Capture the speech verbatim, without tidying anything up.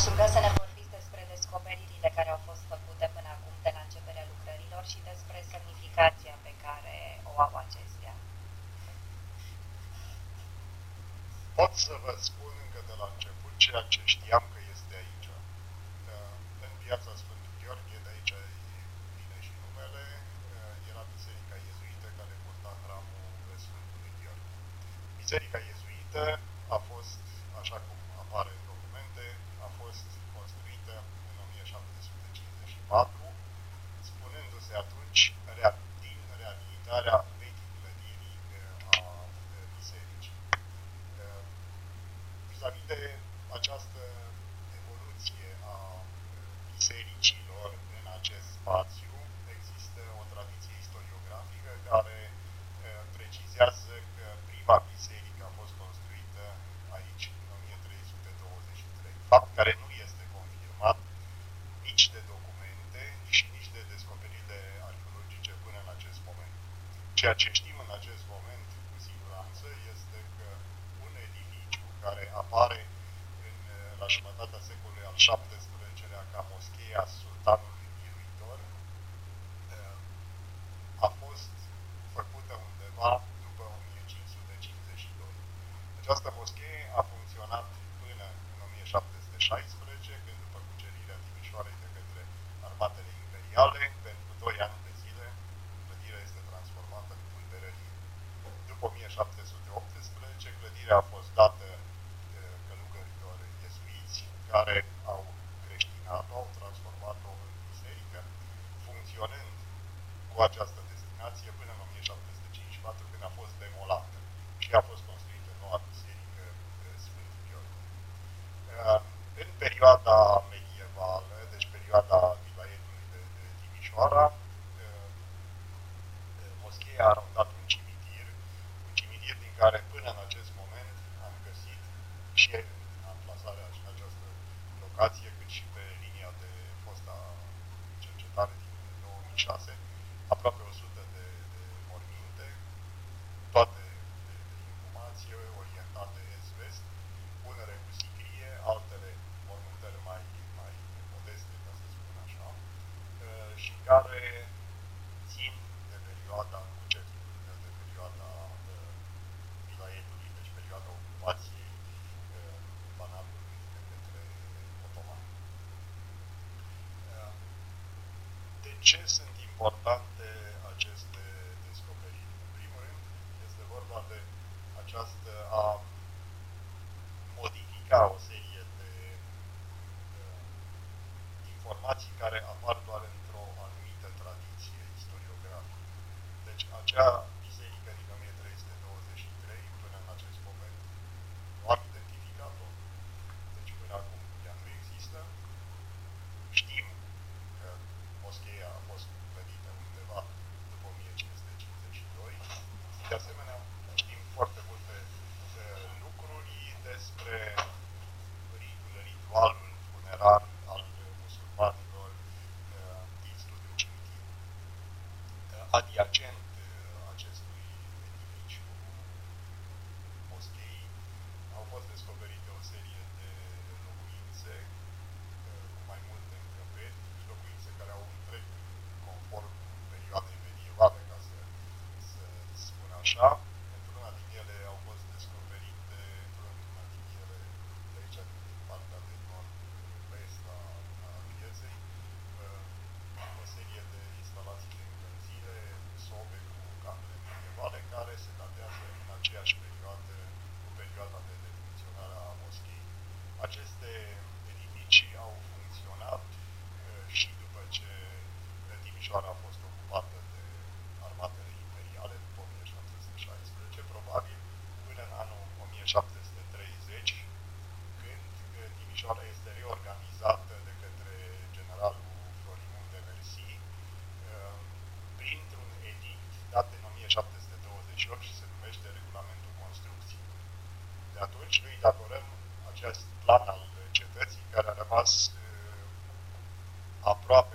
ruga să ne vorbiți despre descoperirile care au fost făcute până acum de la începerea lucrărilor și despre semnificația pe care o au acestea. Pot să vă spun încă de la început ceea ce știam că este aici. În Piața Sfântul Gheorghe, de aici vine și numele, era biserica iezuită care purta hramul Sfântului Gheorghe. Biserica iezuită a fost, așa cum apare în documente, a fost construită în o mie șapte sute cincizeci și patru, spunându-se atunci din reabilitarea vechii clădiri a bisericii. Vis-a-vis de această evoluție a bisericilor în acest spațiu, există o tradiție istoriografică care precizează că prima biserică a fost construită aici în o mie trei sute douăzeci și trei, fapt care nu este confirmat nici de documente, nici, nici de descoperire arheologice până în acest moment. Ceea ce știm în acest moment cu siguranță este că un edificiu care apare în, la jumătatea secolului al șaptesprezecelea ca moscheea Sultanului Biruitor a fost făcută undeva după o mie cinci sute cincizeci și doi. Această moschee a funcționat până în o mie șapte sute șaisprezece, când după cucerirea Timișoarei de către armatele imperiale, pentru doi ani de zile, clădirea este transformată în pulberărie. După o mie șapte sute optsprezece, clădirea a fost dată călugărilor iezuiți care au creștinat-o, au transformat-o în biserică, funcționând cu această destinație până în o mie șapte sute cincizeci și patru, când a fost demolată și a fost construită noua biserică Sfântul Gheorghe. În perioada medievală, deci perioada vilayetului de, de Timișoara, moscheea a arătat un cimitir, un cimitir din care până în acest moment am găsit și în amplasarea în această locație, cât și pe linia de fosta cercetare din două mii șase, aproape o sută de, de morminte, toate de, de inhumație, orientate est-vest, unele cu sicrie, altele mormântări mai, mai modeste, ca să spun așa, și care țin de perioada cucetului, de perioada vilayetului, deci perioada ocupației Banatului de către otomani. De ce sunt importante aceste descoperiri? În primul rând, este vorba de această a modifica o serie de uh, informații care apar doar într-o anumită tradiție istoriografică. Deci, acea biserică din o mie trei sute douăzeci și trei, până în acest moment, nu am identificat-o. Deci, până acum, ea nu există. Știm că moscheea a fost clădită undeva după o mie cinci sute cincizeci și doi. De asemenea, știm foarte multe uh, lucruri despre ritualul funerar al musulmanilor uh, din studiul cimitir. Uh, adiacent uh, acestui edificiu moscheii au fost descoperite o serie de locuințe cu mai multe încăperi, locuințe care au un trec conform perioadei medievale, ca să, să spun așa. Într-una din ele au fost descoperite, într-una din ele, de aici, din partea de nord-vest a, a pieței, o serie de instalații de încălzire, sobe cu camere medievale, care se datează în aceeași perioadă cu perioada de defuncționare a moscheei. Aceste edificii au funcționat și după ce Timișoara a fost ocupată de armatele imperiale după o mie șapte sute șaisprezece, probabil până în anul o mie șapte sute treizeci, când Timișoara este reorganizată de către generalul Florimond de Mersi printr-un edict dat în o mie șapte sute douăzeci și opt și se numește Regulamentul Construcției. De atunci îi datorăm acest plan al cetății care a rămas aproape